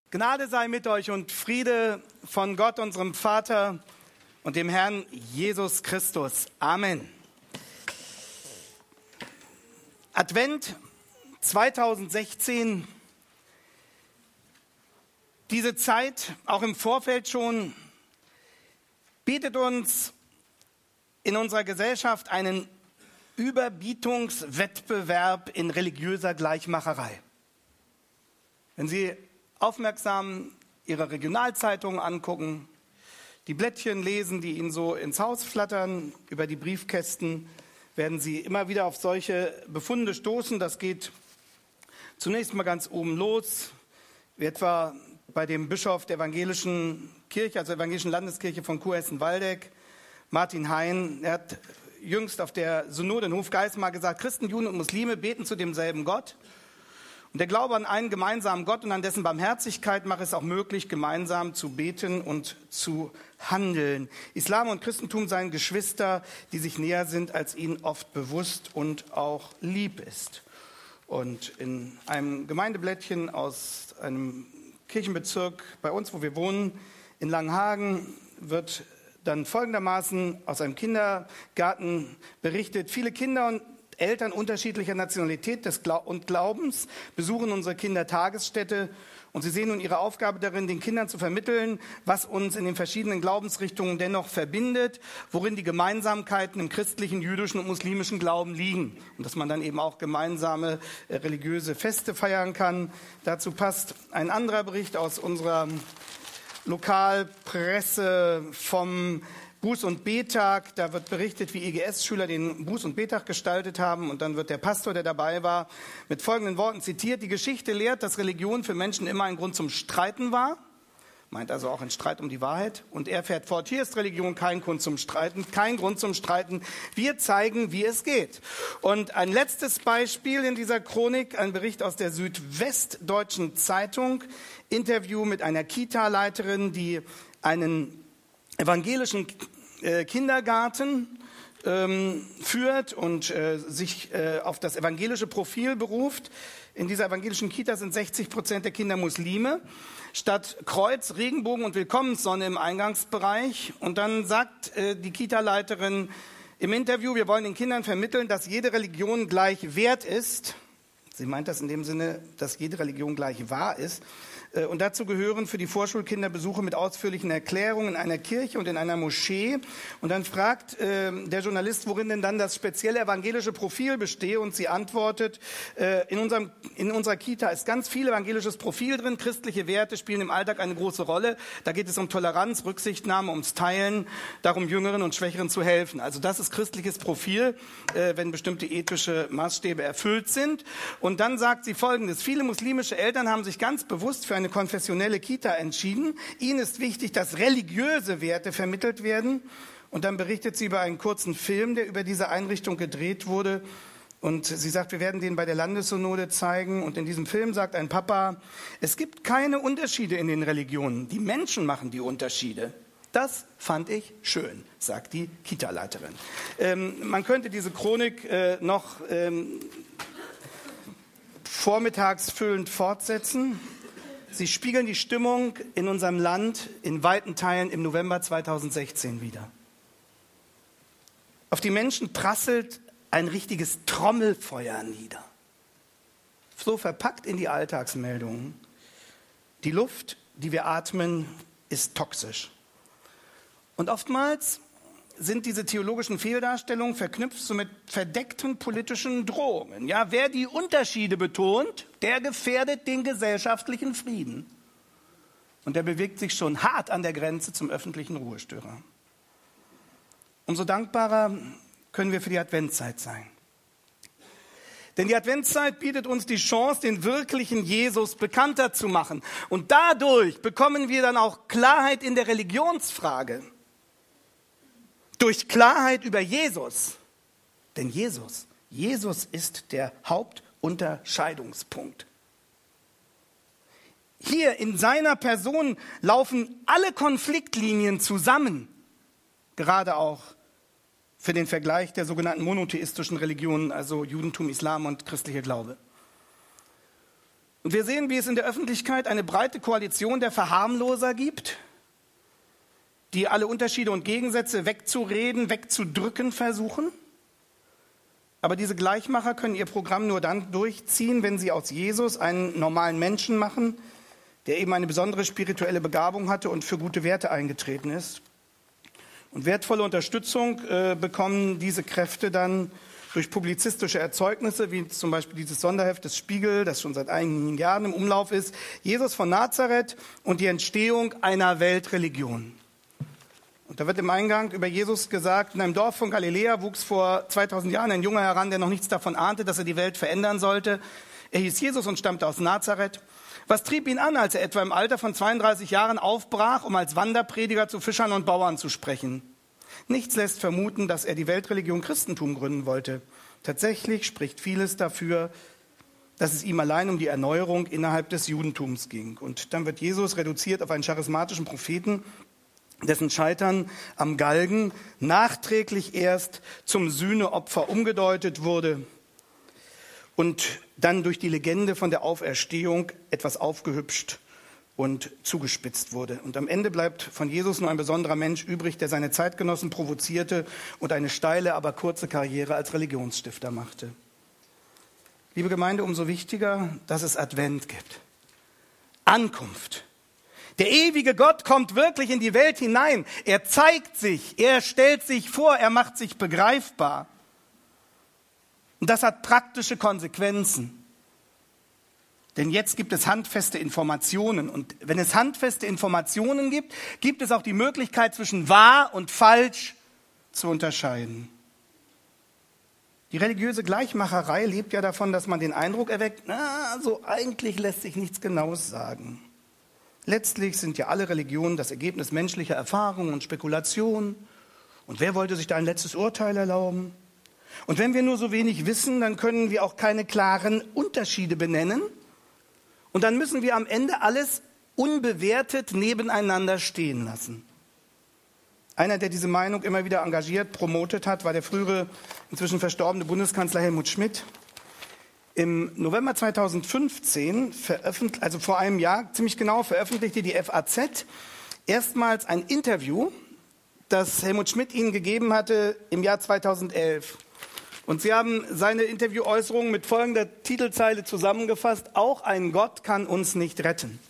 Gnade sei mit euch und Friede von Gott, unserem Vater und dem Herrn Jesus Christus. Amen. Advent 2016, diese Zeit, auch im Vorfeld schon, bietet uns in unserer Gesellschaft einen Überbietungswettbewerb in religiöser Gleichmacherei. Wenn Sie aufmerksam Ihre Regionalzeitungen angucken, die Blättchen lesen, die Ihnen so ins Haus flattern, über die Briefkästen, werden Sie immer wieder auf solche Befunde stoßen. Das geht zunächst mal ganz oben los, wie etwa bei dem Bischof der evangelischen Kirche, also der evangelischen Landeskirche von Kurhessen-Waldeck, Martin Hein. Er hat jüngst auf der Synode in Hofgeismar gesagt, Christen, Juden und Muslime beten zu demselben Gott. Und der Glaube an einen gemeinsamen Gott und an dessen Barmherzigkeit macht es auch möglich, gemeinsam zu beten und zu handeln. Islam und Christentum seien Geschwister, die sich näher sind, als ihnen oft bewusst und auch lieb ist. Und in einem Gemeindeblättchen aus einem Kirchenbezirk bei uns, wo wir wohnen, in Langenhagen, wird dann folgendermaßen aus einem Kindergarten berichtet: Viele Kinder und Eltern unterschiedlicher Nationalität und Glaubens besuchen unsere Kindertagesstätte und sie sehen nun ihre Aufgabe darin, den Kindern zu vermitteln, was uns in den verschiedenen Glaubensrichtungen dennoch verbindet, worin die Gemeinsamkeiten im christlichen, jüdischen und muslimischen Glauben liegen und dass man dann eben auch gemeinsame religiöse Feste feiern kann. Dazu passt ein anderer Bericht aus unserer Lokalpresse vom Buß- und Bettag. Da wird berichtet, wie IGS-Schüler den Buß- und Bettag gestaltet haben. Und dann wird der Pastor, der dabei war, mit folgenden Worten zitiert: Die Geschichte lehrt, dass Religion für Menschen immer ein Grund zum Streiten war. Meint also auch ein Streit um die Wahrheit. Und er fährt fort: Hier ist Religion kein Grund zum Streiten, kein Grund zum Streiten. Wir zeigen, wie es geht. Und ein letztes Beispiel in dieser Chronik, ein Bericht aus der Südwestdeutschen Zeitung. Interview mit einer Kita-Leiterin, die einen evangelischen Kindergarten führt und sich auf das evangelische Profil beruft. In dieser evangelischen Kita sind 60% der Kinder Muslime. Statt Kreuz, Regenbogen und Willkommenssonne im Eingangsbereich. Und dann sagt die Kita-Leiterin im Interview, wir wollen den Kindern vermitteln, dass jede Religion gleich wert ist. Sie meint das in dem Sinne, dass jede Religion gleich wahr ist. Und dazu gehören für die Vorschulkinder Besuche mit ausführlichen Erklärungen in einer Kirche und in einer Moschee. Und dann fragt der Journalist, worin denn dann das spezielle evangelische Profil bestehe. Und sie antwortet, in unserer Kita ist ganz viel evangelisches Profil drin. Christliche Werte spielen im Alltag eine große Rolle. Da geht es um Toleranz, Rücksichtnahme, ums Teilen, darum Jüngeren und Schwächeren zu helfen. Also das ist christliches Profil, wenn bestimmte ethische Maßstäbe erfüllt sind. Und dann sagt sie Folgendes: Viele muslimische Eltern haben sich ganz bewusst für eine konfessionelle Kita entschieden. Ihnen ist wichtig, dass religiöse Werte vermittelt werden. Und dann berichtet sie über einen kurzen Film, der über diese Einrichtung gedreht wurde. Und sie sagt, wir werden den bei der Landessynode zeigen. Und in diesem Film sagt ein Papa, es gibt keine Unterschiede in den Religionen. Die Menschen machen die Unterschiede. Das fand ich schön, sagt die Kita-Leiterin. Man könnte diese Chronik noch vormittags füllend fortsetzen. Sie spiegeln die Stimmung in unserem Land in weiten Teilen im November 2016 wider. Auf die Menschen prasselt ein richtiges Trommelfeuer nieder. So verpackt in die Alltagsmeldungen. Die Luft, die wir atmen, ist toxisch. Und oftmals sind diese theologischen Fehldarstellungen verknüpft so mit verdeckten politischen Drohungen. Ja, wer die Unterschiede betont, der gefährdet den gesellschaftlichen Frieden. Und der bewegt sich schon hart an der Grenze zum öffentlichen Ruhestörer. Umso dankbarer können wir für die Adventszeit sein. Denn die Adventszeit bietet uns die Chance, den wirklichen Jesus bekannter zu machen. Und dadurch bekommen wir dann auch Klarheit in der Religionsfrage. Durch Klarheit über Jesus. Denn Jesus ist der Hauptunterscheidungspunkt. Hier in seiner Person laufen alle Konfliktlinien zusammen. Gerade auch für den Vergleich der sogenannten monotheistischen Religionen, also Judentum, Islam und christlicher Glaube. Und wir sehen, wie es in der Öffentlichkeit eine breite Koalition der Verharmloser gibt, die alle Unterschiede und Gegensätze wegzureden, wegzudrücken versuchen. Aber diese Gleichmacher können ihr Programm nur dann durchziehen, wenn sie aus Jesus einen normalen Menschen machen, der eben eine besondere spirituelle Begabung hatte und für gute Werte eingetreten ist. Und wertvolle Unterstützung bekommen diese Kräfte dann durch publizistische Erzeugnisse, wie zum Beispiel dieses Sonderheft des Spiegel, das schon seit einigen Jahren im Umlauf ist, Jesus von Nazareth und die Entstehung einer Weltreligion. Und da wird im Eingang über Jesus gesagt, in einem Dorf von Galiläa wuchs vor 2000 Jahren ein Junge heran, der noch nichts davon ahnte, dass er die Welt verändern sollte. Er hieß Jesus und stammte aus Nazareth. Was trieb ihn an, als er etwa im Alter von 32 Jahren aufbrach, um als Wanderprediger zu Fischern und Bauern zu sprechen? Nichts lässt vermuten, dass er die Weltreligion Christentum gründen wollte. Tatsächlich spricht vieles dafür, dass es ihm allein um die Erneuerung innerhalb des Judentums ging. Und dann wird Jesus reduziert auf einen charismatischen Propheten, dessen Scheitern am Galgen nachträglich erst zum Sühneopfer umgedeutet wurde und dann durch die Legende von der Auferstehung etwas aufgehübscht und zugespitzt wurde. Und am Ende bleibt von Jesus nur ein besonderer Mensch übrig, der seine Zeitgenossen provozierte und eine steile, aber kurze Karriere als Religionsstifter machte. Liebe Gemeinde, umso wichtiger, dass es Advent gibt. Ankunft. Der ewige Gott kommt wirklich in die Welt hinein. Er zeigt sich, er stellt sich vor, er macht sich begreifbar. Und das hat praktische Konsequenzen. Denn jetzt gibt es handfeste Informationen. Und wenn es handfeste Informationen gibt, gibt es auch die Möglichkeit, zwischen wahr und falsch zu unterscheiden. Die religiöse Gleichmacherei lebt ja davon, dass man den Eindruck erweckt, so eigentlich lässt sich nichts Genaues sagen. Letztlich sind ja alle Religionen das Ergebnis menschlicher Erfahrungen und Spekulationen. Und wer wollte sich da ein letztes Urteil erlauben? Und wenn wir nur so wenig wissen, dann können wir auch keine klaren Unterschiede benennen. Und dann müssen wir am Ende alles unbewertet nebeneinander stehen lassen. Einer, der diese Meinung immer wieder engagiert, promotet hat, war der frühere, inzwischen verstorbene Bundeskanzler Helmut Schmidt. Im November 2015, also vor einem Jahr ziemlich genau, veröffentlichte die FAZ erstmals ein Interview, das Helmut Schmidt ihnen gegeben hatte im Jahr 2011. Und sie haben seine Interviewäußerungen mit folgender Titelzeile zusammengefasst: Auch ein Gott kann uns nicht retten.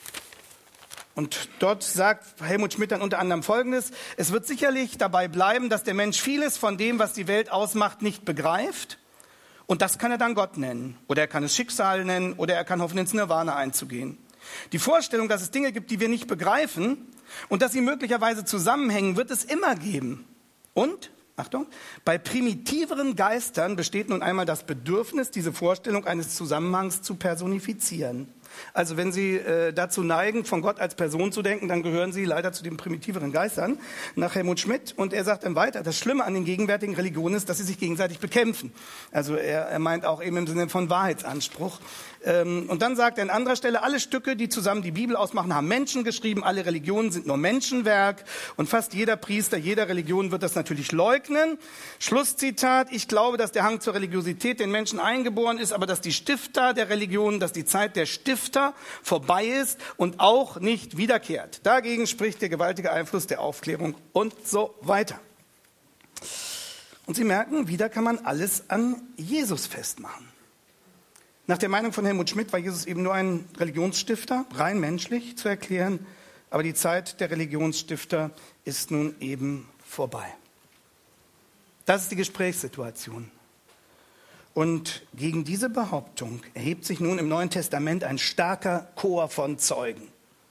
Und dort sagt Helmut Schmidt dann unter anderem Folgendes: Es wird sicherlich dabei bleiben, dass der Mensch vieles von dem, was die Welt ausmacht, nicht begreift. Und das kann er dann Gott nennen. Oder er kann es Schicksal nennen. Oder er kann hoffen, ins Nirvana einzugehen. Die Vorstellung, dass es Dinge gibt, die wir nicht begreifen und dass sie möglicherweise zusammenhängen, wird es immer geben. Und, Achtung, bei primitiveren Geistern besteht nun einmal das Bedürfnis, diese Vorstellung eines Zusammenhangs zu personifizieren. Also wenn Sie dazu neigen, von Gott als Person zu denken, dann gehören Sie leider zu den primitiveren Geistern, nach Helmut Schmidt. Und er sagt dann weiter, das Schlimme an den gegenwärtigen Religionen ist, dass sie sich gegenseitig bekämpfen. Also er meint auch eben im Sinne von Wahrheitsanspruch. Und dann sagt er an anderer Stelle, alle Stücke, die zusammen die Bibel ausmachen, haben Menschen geschrieben, alle Religionen sind nur Menschenwerk. Und fast jeder Priester jeder Religion wird das natürlich leugnen. Schlusszitat: Ich glaube, dass der Hang zur Religiosität den Menschen eingeboren ist, aber dass die Stifter der Religion, dass die Zeit der Stifter vorbei ist und auch nicht wiederkehrt. Dagegen spricht der gewaltige Einfluss der Aufklärung und so weiter. Und Sie merken, wieder kann man alles an Jesus festmachen. Nach der Meinung von Helmut Schmidt war Jesus eben nur ein Religionsstifter, rein menschlich zu erklären, aber die Zeit der Religionsstifter ist nun eben vorbei. Das ist die Gesprächssituation. Und gegen diese Behauptung erhebt sich nun im Neuen Testament ein starker Chor von Zeugen.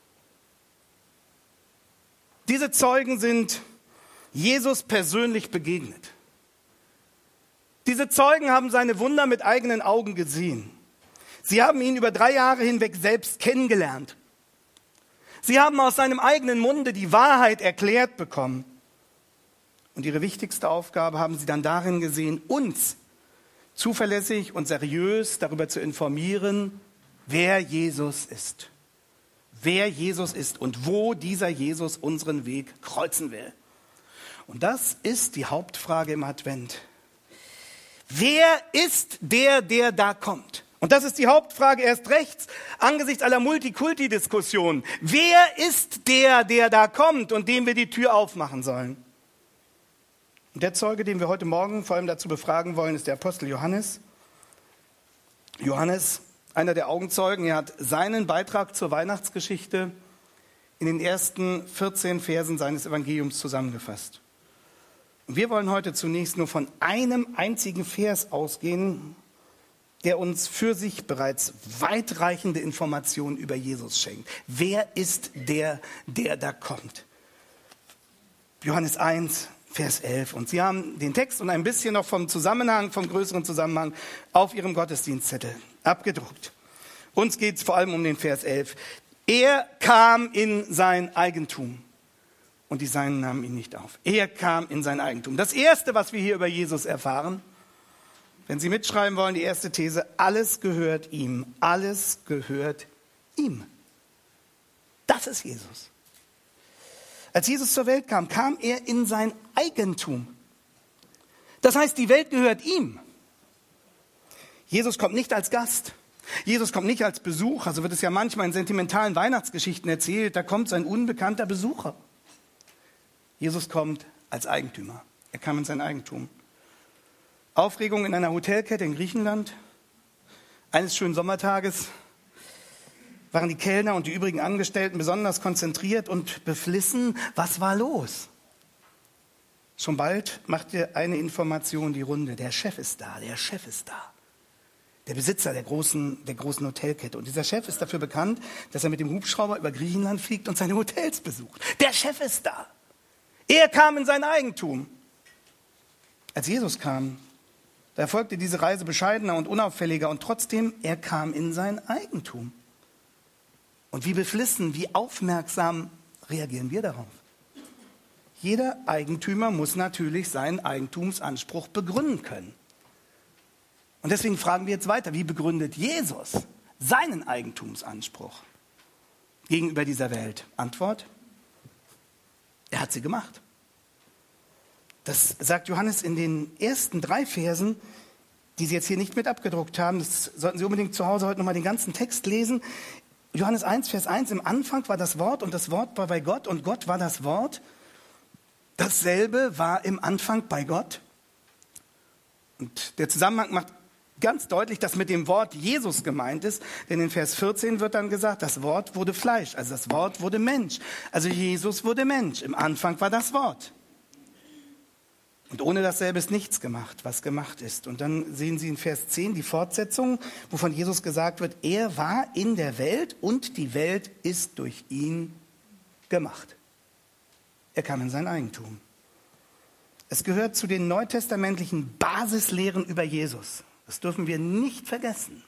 Diese Zeugen sind Jesus persönlich begegnet. Diese Zeugen haben seine Wunder mit eigenen Augen gesehen. Sie haben ihn über 3 Jahre hinweg selbst kennengelernt. Sie haben aus seinem eigenen Munde die Wahrheit erklärt bekommen. Und ihre wichtigste Aufgabe haben sie dann darin gesehen, uns zuverlässig und seriös darüber zu informieren, wer Jesus ist. Wer Jesus ist und wo dieser Jesus unseren Weg kreuzen will. Und das ist die Hauptfrage im Advent. Wer ist der da kommt? Und das ist die Hauptfrage erst rechts angesichts aller Multikulti-Diskussionen. Wer ist der da kommt und dem wir die Tür aufmachen sollen? Und der Zeuge, den wir heute Morgen vor allem dazu befragen wollen, ist der Apostel Johannes. Johannes, einer der Augenzeugen, er hat seinen Beitrag zur Weihnachtsgeschichte in den ersten 14 Versen seines Evangeliums zusammengefasst. Und wir wollen heute zunächst nur von einem einzigen Vers ausgehen, der uns für sich bereits weitreichende Informationen über Jesus schenkt. Wer ist der da kommt? Johannes 1, Vers 11. Und Sie haben den Text und ein bisschen noch vom größeren Zusammenhang auf Ihrem Gottesdienstzettel abgedruckt. Uns geht es vor allem um den Vers 11. Er kam in sein Eigentum und die Seinen nahmen ihn nicht auf. Er kam in sein Eigentum. Das Erste, was wir hier über Jesus erfahren, wenn Sie mitschreiben wollen, die erste These, alles gehört ihm. Alles gehört ihm. Das ist Jesus. Als Jesus zur Welt kam, kam er in sein Eigentum. Das heißt, die Welt gehört ihm. Jesus kommt nicht als Gast. Jesus kommt nicht als Besucher. So wird es ja manchmal in sentimentalen Weihnachtsgeschichten erzählt. Da kommt sein unbekannter Besucher. Jesus kommt als Eigentümer. Er kam in sein Eigentum. Aufregung in einer Hotelkette in Griechenland. Eines schönen Sommertages waren die Kellner und die übrigen Angestellten besonders konzentriert und beflissen. Was war los? Schon bald machte eine Information die Runde. Der Chef ist da, der Chef ist da. Der Besitzer der großen Hotelkette. Und dieser Chef ist dafür bekannt, dass er mit dem Hubschrauber über Griechenland fliegt und seine Hotels besucht. Der Chef ist da. Er kam in sein Eigentum. Als Jesus kam, da erfolgte diese Reise bescheidener und unauffälliger und trotzdem, er kam in sein Eigentum. Und wie beflissen, wie aufmerksam reagieren wir darauf? Jeder Eigentümer muss natürlich seinen Eigentumsanspruch begründen können. Und deswegen fragen wir jetzt weiter, wie begründet Jesus seinen Eigentumsanspruch gegenüber dieser Welt? Antwort, er hat sie gemacht. Das sagt Johannes in den ersten 3 Versen, die Sie jetzt hier nicht mit abgedruckt haben. Das sollten Sie unbedingt zu Hause heute nochmal den ganzen Text lesen. Johannes 1, Vers 1, im Anfang war das Wort und das Wort war bei Gott und Gott war das Wort. Dasselbe war im Anfang bei Gott. Und der Zusammenhang macht ganz deutlich, dass mit dem Wort Jesus gemeint ist. Denn in Vers 14 wird dann gesagt, das Wort wurde Fleisch, also das Wort wurde Mensch. Also Jesus wurde Mensch. Im Anfang war das Wort. Und ohne dasselbe ist nichts gemacht, was gemacht ist. Und dann sehen Sie in Vers 10 die Fortsetzung, wovon Jesus gesagt wird, er war in der Welt und die Welt ist durch ihn gemacht. Er kam in sein Eigentum. Es gehört zu den neutestamentlichen Basislehren über Jesus. Das dürfen wir nicht vergessen.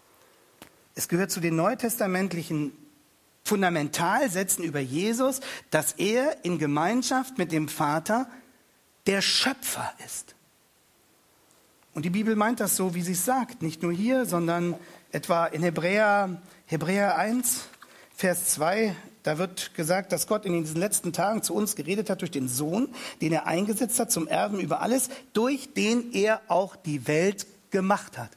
Es gehört zu den neutestamentlichen Fundamentalsätzen über Jesus, dass er in Gemeinschaft mit dem Vater der Schöpfer ist. Und die Bibel meint das so, wie sie es sagt. Nicht nur hier, sondern etwa in Hebräer 1, Vers 2, da wird gesagt, dass Gott in diesen letzten Tagen zu uns geredet hat durch den Sohn, den er eingesetzt hat zum Erben über alles, durch den er auch die Welt gemacht hat.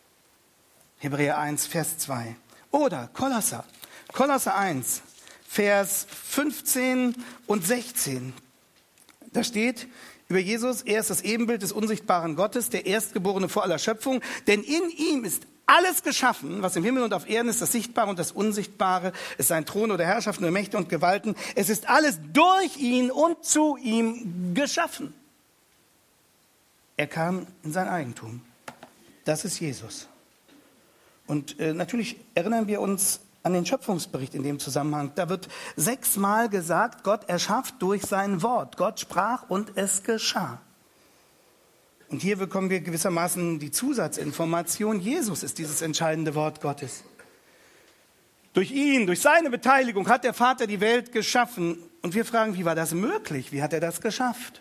Hebräer 1, Vers 2. Oder Kolosser 1, Vers 15 und 16. Da steht über Jesus, er ist das Ebenbild des unsichtbaren Gottes, der Erstgeborene vor aller Schöpfung, denn in ihm ist alles geschaffen, was im Himmel und auf Erden ist, das Sichtbare und das Unsichtbare, es seien Thron oder Herrschaften oder Mächte und Gewalten. Es ist alles durch ihn und zu ihm geschaffen. Er kam in sein Eigentum. Das ist Jesus. Und natürlich erinnern wir uns an den Schöpfungsbericht in dem Zusammenhang. Da wird 6-mal gesagt, Gott erschafft durch sein Wort. Gott sprach und es geschah. Und hier bekommen wir gewissermaßen die Zusatzinformation, Jesus ist dieses entscheidende Wort Gottes. Durch ihn, durch seine Beteiligung hat der Vater die Welt geschaffen. Und wir fragen, wie war das möglich? Wie hat er das geschafft?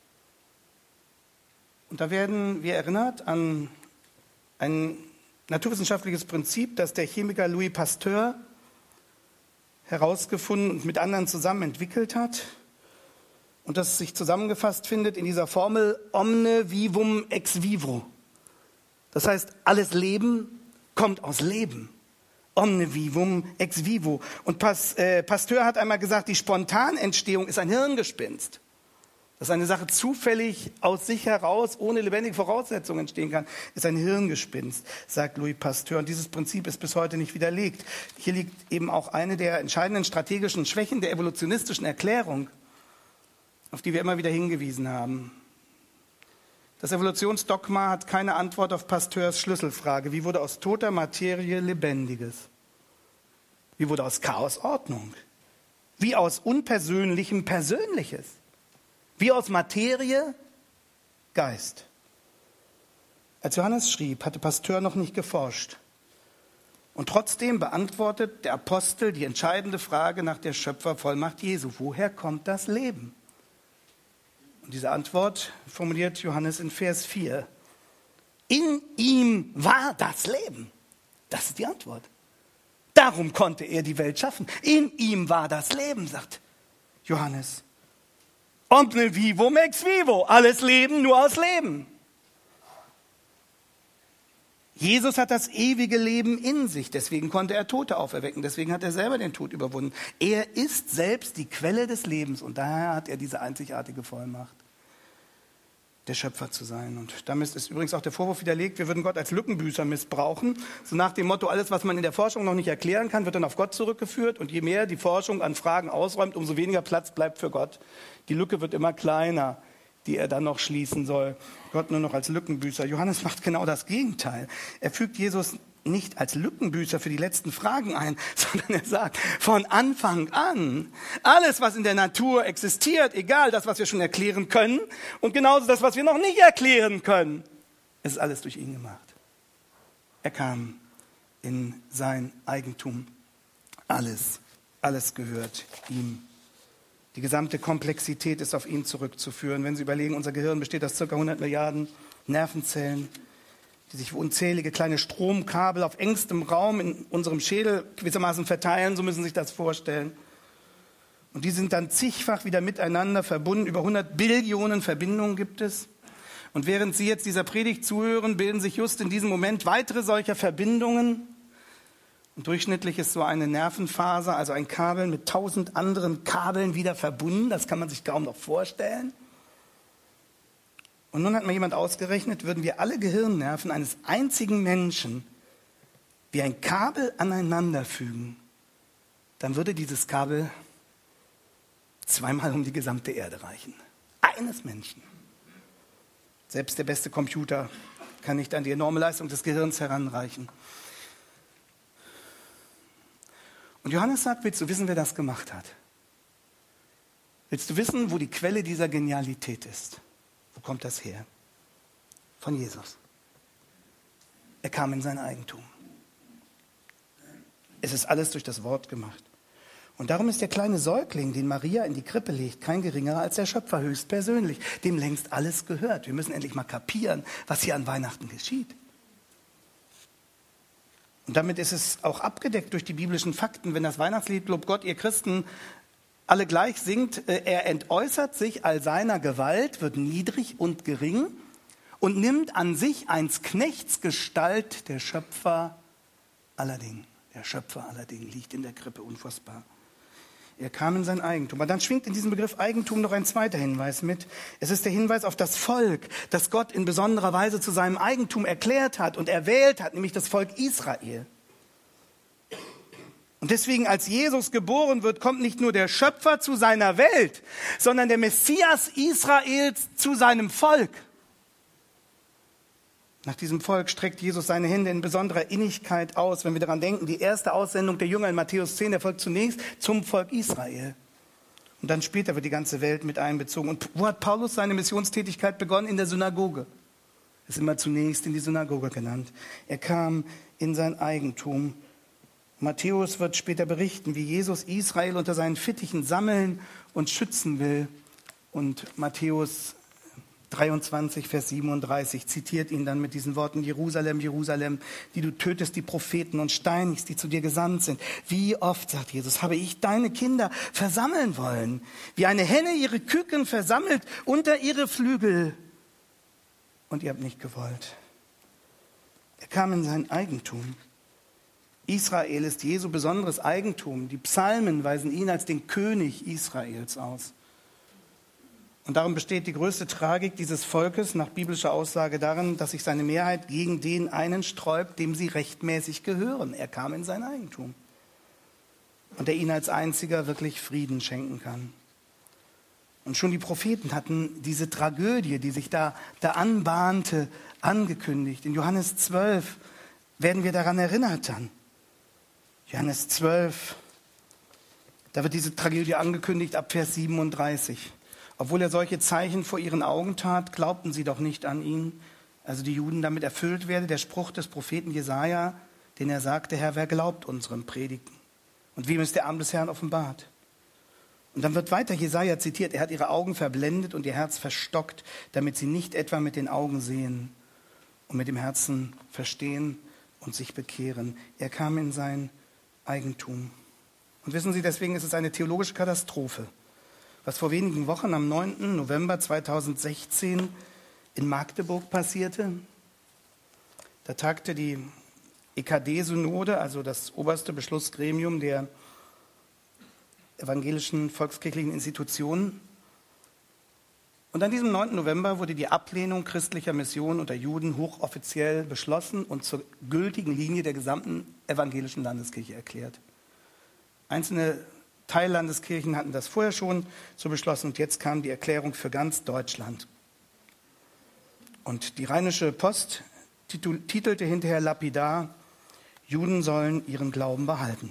Und da werden wir erinnert an ein naturwissenschaftliches Prinzip, das der Chemiker Louis Pasteur herausgefunden und mit anderen zusammen entwickelt hat und das sich zusammengefasst findet in dieser Formel omne vivum ex vivo. Das heißt, alles Leben kommt aus Leben. Omne vivum ex vivo. Und Pasteur hat einmal gesagt, die Spontanentstehung ist ein Hirngespinst. Dass eine Sache zufällig aus sich heraus, ohne lebendige Voraussetzungen entstehen kann, ist ein Hirngespinst, sagt Louis Pasteur. Und dieses Prinzip ist bis heute nicht widerlegt. Hier liegt eben auch eine der entscheidenden strategischen Schwächen der evolutionistischen Erklärung, auf die wir immer wieder hingewiesen haben. Das Evolutionsdogma hat keine Antwort auf Pasteurs Schlüsselfrage. Wie wurde aus toter Materie Lebendiges? Wie wurde aus Chaos Ordnung? Wie aus Unpersönlichem Persönliches? Wie aus Materie Geist? Als Johannes schrieb, hatte Pasteur noch nicht geforscht. Und trotzdem beantwortet der Apostel die entscheidende Frage nach der Schöpfervollmacht Jesu. Woher kommt das Leben? Und diese Antwort formuliert Johannes in Vers 4. In ihm war das Leben. Das ist die Antwort. Darum konnte er die Welt schaffen. In ihm war das Leben, sagt Johannes. Omne vivum ex vivo. Alles Leben nur aus Leben. Jesus hat das ewige Leben in sich. Deswegen konnte er Tote auferwecken. Deswegen hat er selber den Tod überwunden. Er ist selbst die Quelle des Lebens. Und daher hat er diese einzigartige Vollmacht, der Schöpfer zu sein. Und damit ist übrigens auch der Vorwurf widerlegt, wir würden Gott als Lückenbüßer missbrauchen. So nach dem Motto, alles, was man in der Forschung noch nicht erklären kann, wird dann auf Gott zurückgeführt. Und je mehr die Forschung an Fragen ausräumt, umso weniger Platz bleibt für Gott. Die Lücke wird immer kleiner, die er dann noch schließen soll. Gott nur noch als Lückenbüßer. Johannes macht genau das Gegenteil. Er fügt Jesus nicht als Lückenbüßer für die letzten Fragen ein, sondern er sagt, von Anfang an, alles, was in der Natur existiert, egal das, was wir schon erklären können, und genauso das, was wir noch nicht erklären können, es ist alles durch ihn gemacht. Er kam in sein Eigentum. Alles gehört ihm. Die gesamte Komplexität ist auf ihn zurückzuführen. Wenn Sie überlegen, unser Gehirn besteht aus ca. 100 Milliarden Nervenzellen, die sich wie unzählige kleine Stromkabel auf engstem Raum in unserem Schädel gewissermaßen verteilen, so müssen Sie sich das vorstellen. Und die sind dann zigfach wieder miteinander verbunden. Über 100 Billionen Verbindungen gibt es. Und während Sie jetzt dieser Predigt zuhören, bilden sich just in diesem Moment weitere solcher Verbindungen. Und durchschnittlich ist so eine Nervenfaser, also ein Kabel mit 1000 anderen Kabeln wieder verbunden. Das kann man sich kaum noch vorstellen. Und nun hat mal jemand ausgerechnet, würden wir alle Gehirnnerven eines einzigen Menschen wie ein Kabel aneinander fügen, dann würde dieses Kabel zweimal um die gesamte Erde reichen. Eines Menschen. Selbst der beste Computer kann nicht an die enorme Leistung des Gehirns heranreichen. Und Johannes sagt, willst du wissen, wer das gemacht hat? Willst du wissen, wo die Quelle dieser Genialität ist? Wo kommt das her? Von Jesus. Er kam in sein Eigentum. Es ist alles durch das Wort gemacht. Und darum ist der kleine Säugling, den Maria in die Krippe legt, kein geringerer als der Schöpfer höchstpersönlich, dem längst alles gehört. Wir müssen endlich mal kapieren, was hier an Weihnachten geschieht. Und damit ist es auch abgedeckt durch die biblischen Fakten, wenn das Weihnachtslied Lob Gott, ihr Christen, alle gleich singt, er entäußert sich all seiner Gewalt, wird niedrig und gering und nimmt an sich eins Knechts Gestalt, der Schöpfer aller Dinge. Der Schöpfer aller Dinge liegt in der Krippe, unfassbar. Er kam in sein Eigentum. Aber dann schwingt in diesem Begriff Eigentum noch ein zweiter Hinweis mit. Es ist der Hinweis auf das Volk, das Gott in besonderer Weise zu seinem Eigentum erklärt hat und erwählt hat, nämlich das Volk Israel. Und deswegen, als Jesus geboren wird, kommt nicht nur der Schöpfer zu seiner Welt, sondern der Messias Israels zu seinem Volk. Nach diesem Volk streckt Jesus seine Hände in besonderer Innigkeit aus. Wenn wir daran denken, die erste Aussendung der Jünger in Matthäus 10 erfolgt zunächst zum Volk Israel. Und dann später wird die ganze Welt mit einbezogen. Und wo hat Paulus seine Missionstätigkeit begonnen? In der Synagoge. Er ist immer zunächst in die Synagoge genannt. Er kam in sein Eigentum. Matthäus wird später berichten, wie Jesus Israel unter seinen Fittichen sammeln und schützen will. Und Matthäus 23, Vers 37 zitiert ihn dann mit diesen Worten: Jerusalem, Jerusalem, die du tötest die Propheten und steinigst, die zu dir gesandt sind. Wie oft, sagt Jesus, habe ich deine Kinder versammeln wollen, wie eine Henne ihre Küken versammelt unter ihre Flügel. Und ihr habt nicht gewollt. Er kam in sein Eigentum. Israel ist Jesu besonderes Eigentum. Die Psalmen weisen ihn als den König Israels aus. Und darum besteht die größte Tragik dieses Volkes nach biblischer Aussage darin, dass sich seine Mehrheit gegen den einen sträubt, dem sie rechtmäßig gehören. Er kam in sein Eigentum. Und der ihnen als einziger wirklich Frieden schenken kann. Und schon die Propheten hatten diese Tragödie, die sich da anbahnte, angekündigt. In Johannes 12 werden wir daran erinnert dann. Johannes 12, da wird diese Tragödie angekündigt ab Vers 37. Obwohl er solche Zeichen vor ihren Augen tat, glaubten sie doch nicht an ihn. Also die Juden, damit erfüllt werde der Spruch des Propheten Jesaja, den er sagte, Herr, wer glaubt unseren Predigten? Und wem ist der Arm des Herrn offenbart? Und dann wird weiter Jesaja zitiert, er hat ihre Augen verblendet und ihr Herz verstockt, damit sie nicht etwa mit den Augen sehen und mit dem Herzen verstehen und sich bekehren. Er kam in sein Eigentum. Und wissen Sie, deswegen ist es eine theologische Katastrophe, was vor wenigen Wochen am 9. November 2016 in Magdeburg passierte. Da tagte die EKD-Synode, also das oberste Beschlussgremium der evangelischen volkskirchlichen Institutionen. Und an diesem 9. November wurde die Ablehnung christlicher Mission unter Juden hochoffiziell beschlossen und zur gültigen Linie der gesamten evangelischen Landeskirche erklärt. Einzelne Teillandeskirchen hatten das vorher schon so beschlossen und jetzt kam die Erklärung für ganz Deutschland. Und die Rheinische Post titelte hinterher lapidar, Juden sollen ihren Glauben behalten.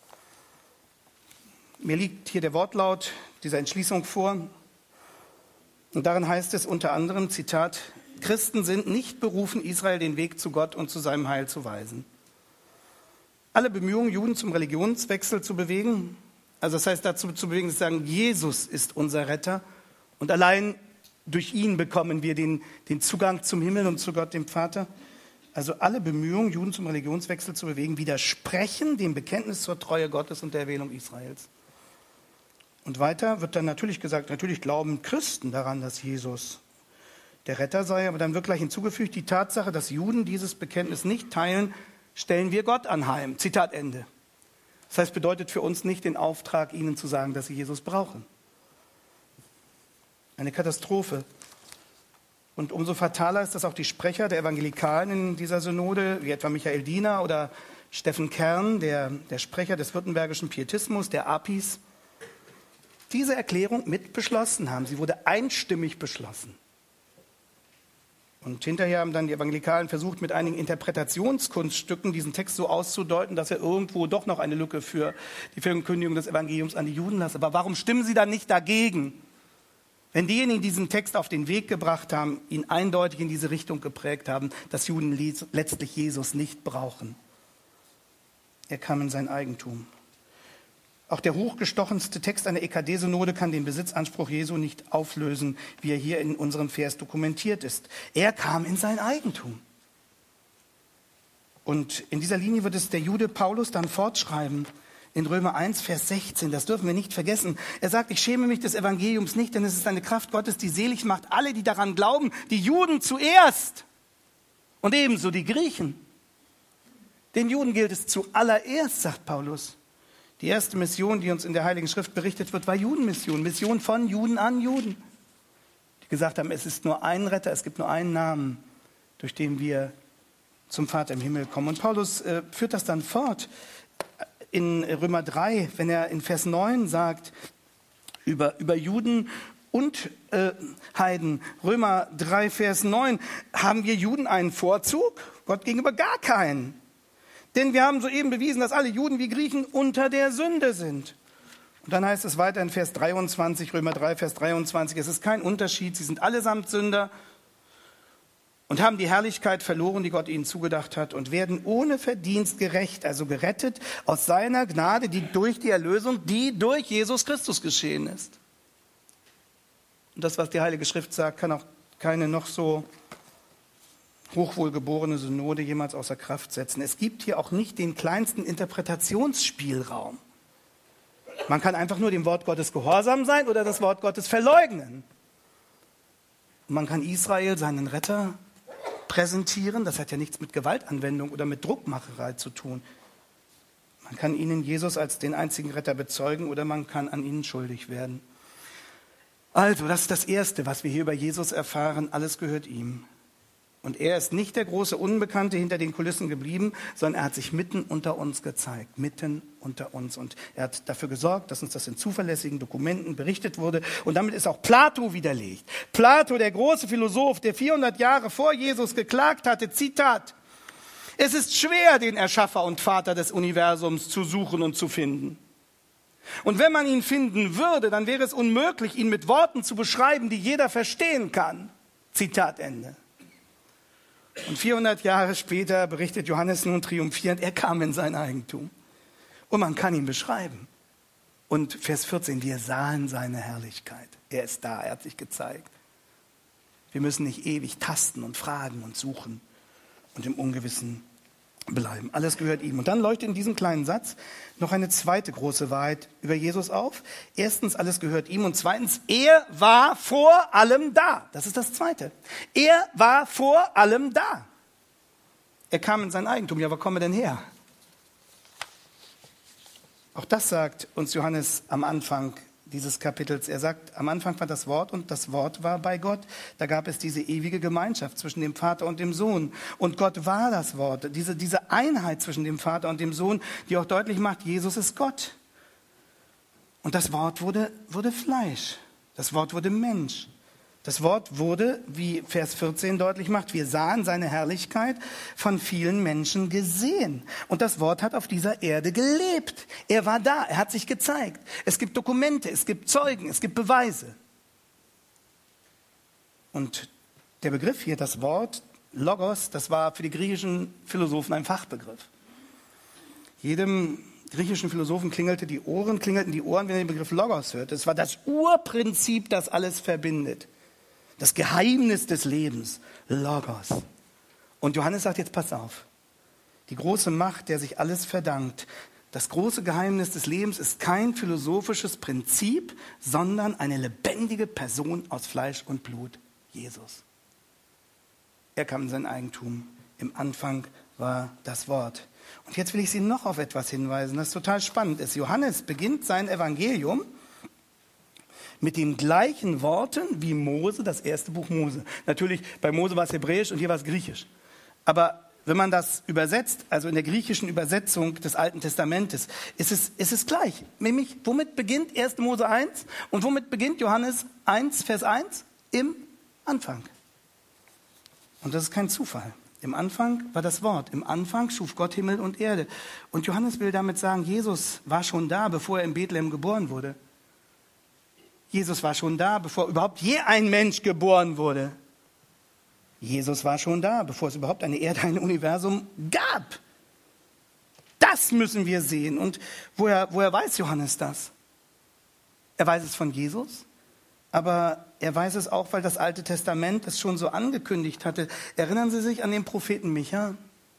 Mir liegt hier der Wortlaut dieser Entschließung vor. Und darin heißt es unter anderem, Zitat, Christen sind nicht berufen, Israel den Weg zu Gott und zu seinem Heil zu weisen. Alle Bemühungen, Juden zum Religionswechsel zu bewegen, also das heißt dazu zu bewegen, zu sagen, Jesus ist unser Retter und allein durch ihn bekommen wir den Zugang zum Himmel und zu Gott, dem Vater. Also alle Bemühungen, Juden zum Religionswechsel zu bewegen, widersprechen dem Bekenntnis zur Treue Gottes und der Erwählung Israels. Und weiter wird dann natürlich gesagt, natürlich glauben Christen daran, dass Jesus der Retter sei, aber dann wird gleich hinzugefügt, die Tatsache, dass Juden dieses Bekenntnis nicht teilen, stellen wir Gott anheim. Zitat Ende. Das heißt, bedeutet für uns nicht den Auftrag, ihnen zu sagen, dass sie Jesus brauchen. Eine Katastrophe. Und umso fataler ist, dass auch die Sprecher der Evangelikalen in dieser Synode, wie etwa Michael Diener oder Steffen Kern, der Sprecher des württembergischen Pietismus, der APIS, diese Erklärung mit beschlossen haben. Sie wurde einstimmig beschlossen. Und hinterher haben dann die Evangelikalen versucht, mit einigen Interpretationskunststücken diesen Text so auszudeuten, dass er irgendwo doch noch eine Lücke für die Verkündigung des Evangeliums an die Juden lässt. Aber warum stimmen sie dann nicht dagegen? Wenn diejenigen, die diesen Text auf den Weg gebracht haben, ihn eindeutig in diese Richtung geprägt haben, dass Juden letztlich Jesus nicht brauchen. Er kam in sein Eigentum. Auch der hochgestochenste Text einer EKD-Synode kann den Besitzanspruch Jesu nicht auflösen, wie er hier in unserem Vers dokumentiert ist. Er kam in sein Eigentum. Und in dieser Linie wird es der Jude Paulus dann fortschreiben, in Römer 1, Vers 16, das dürfen wir nicht vergessen. Er sagt, ich schäme mich des Evangeliums nicht, denn es ist eine Kraft Gottes, die selig macht alle, die daran glauben, die Juden zuerst und ebenso die Griechen. Den Juden gilt es zuallererst, sagt Paulus. Die erste Mission, die uns in der Heiligen Schrift berichtet wird, war Judenmission. Mission von Juden an Juden. Die gesagt haben, es ist nur ein Retter, es gibt nur einen Namen, durch den wir zum Vater im Himmel kommen. Und Paulus führt das dann fort in Römer 3, wenn er in Vers 9 sagt, über Juden und Heiden. Römer 3, Vers 9, haben wir Juden einen Vorzug? Gott gegenüber gar keinen. Denn wir haben soeben bewiesen, dass alle Juden wie Griechen unter der Sünde sind. Und dann heißt es weiter in Vers 23, Römer 3, Vers 23, es ist kein Unterschied, sie sind allesamt Sünder und haben die Herrlichkeit verloren, die Gott ihnen zugedacht hat und werden ohne Verdienst gerecht, also gerettet aus seiner Gnade, die durch die Erlösung, die durch Jesus Christus geschehen ist. Und das, was die Heilige Schrift sagt, kann auch keine noch so hochwohlgeborene Synode jemals außer Kraft setzen. Es gibt hier auch nicht den kleinsten Interpretationsspielraum. Man kann einfach nur dem Wort Gottes gehorsam sein oder das Wort Gottes verleugnen. Und man kann Israel, seinen Retter, präsentieren. Das hat ja nichts mit Gewaltanwendung oder mit Druckmacherei zu tun. Man kann ihnen Jesus als den einzigen Retter bezeugen oder man kann an ihnen schuldig werden. Also, das ist das Erste, was wir hier über Jesus erfahren. Alles gehört ihm. Und er ist nicht der große Unbekannte hinter den Kulissen geblieben, sondern er hat sich mitten unter uns gezeigt, mitten unter uns. Und er hat dafür gesorgt, dass uns das in zuverlässigen Dokumenten berichtet wurde. Und damit ist auch Plato widerlegt. Plato, der große Philosoph, der 400 Jahre vor Jesus geklagt hatte, Zitat: Es ist schwer, den Erschaffer und Vater des Universums zu suchen und zu finden. Und wenn man ihn finden würde, dann wäre es unmöglich, ihn mit Worten zu beschreiben, die jeder verstehen kann. Zitat Ende. Und 400 Jahre später berichtet Johannes nun triumphierend, er kam in sein Eigentum. Und man kann ihn beschreiben. Und Vers 14, wir sahen seine Herrlichkeit. Er ist da, er hat sich gezeigt. Wir müssen nicht ewig tasten und fragen und suchen und im Ungewissen bleiben. Alles gehört ihm. Und dann leuchtet in diesem kleinen Satz noch eine zweite große Wahrheit über Jesus auf. Erstens, alles gehört ihm. Und zweitens, er war vor allem da. Das ist das Zweite. Er war vor allem da. Er kam in sein Eigentum. Ja, wo kommen wir denn her? Auch das sagt uns Johannes am Anfang dieses Kapitels. Er sagt, am Anfang war das Wort und das Wort war bei Gott. Da gab es diese ewige Gemeinschaft zwischen dem Vater und dem Sohn. Und Gott war das Wort. Diese Einheit zwischen dem Vater und dem Sohn, die auch deutlich macht, Jesus ist Gott. Und das Wort wurde Fleisch. Das Wort wurde Mensch. Das Wort wurde, wie Vers 14 deutlich macht, wir sahen seine Herrlichkeit, von vielen Menschen gesehen. Und das Wort hat auf dieser Erde gelebt. Er war da, er hat sich gezeigt. Es gibt Dokumente, es gibt Zeugen, es gibt Beweise. Und der Begriff hier, das Wort, Logos, das war für die griechischen Philosophen ein Fachbegriff. Jedem griechischen Philosophen klingelten die Ohren, wenn er den Begriff Logos hört. Es war das Urprinzip, das alles verbindet. Das Geheimnis des Lebens, Logos. Und Johannes sagt jetzt, pass auf, die große Macht, der sich alles verdankt, das große Geheimnis des Lebens ist kein philosophisches Prinzip, sondern eine lebendige Person aus Fleisch und Blut, Jesus. Er kam in sein Eigentum. Im Anfang war das Wort. Und jetzt will ich Sie noch auf etwas hinweisen, das total spannend ist. Johannes beginnt sein Evangelium mit den gleichen Worten wie Mose, das erste Buch Mose. Natürlich, bei Mose war es Hebräisch und hier war es Griechisch. Aber wenn man das übersetzt, also in der griechischen Übersetzung des Alten Testamentes, ist es gleich. Nämlich, womit beginnt 1. Mose 1 und womit beginnt Johannes 1, Vers 1? Im Anfang. Und das ist kein Zufall. Im Anfang war das Wort. Im Anfang schuf Gott Himmel und Erde. Und Johannes will damit sagen, Jesus war schon da, bevor er in Bethlehem geboren wurde. Jesus war schon da, bevor überhaupt je ein Mensch geboren wurde. Jesus war schon da, bevor es überhaupt eine Erde, ein Universum gab. Das müssen wir sehen. Und woher weiß Johannes das? Er weiß es von Jesus, aber er weiß es auch, weil das Alte Testament es schon so angekündigt hatte. Erinnern Sie sich an den Propheten Micha?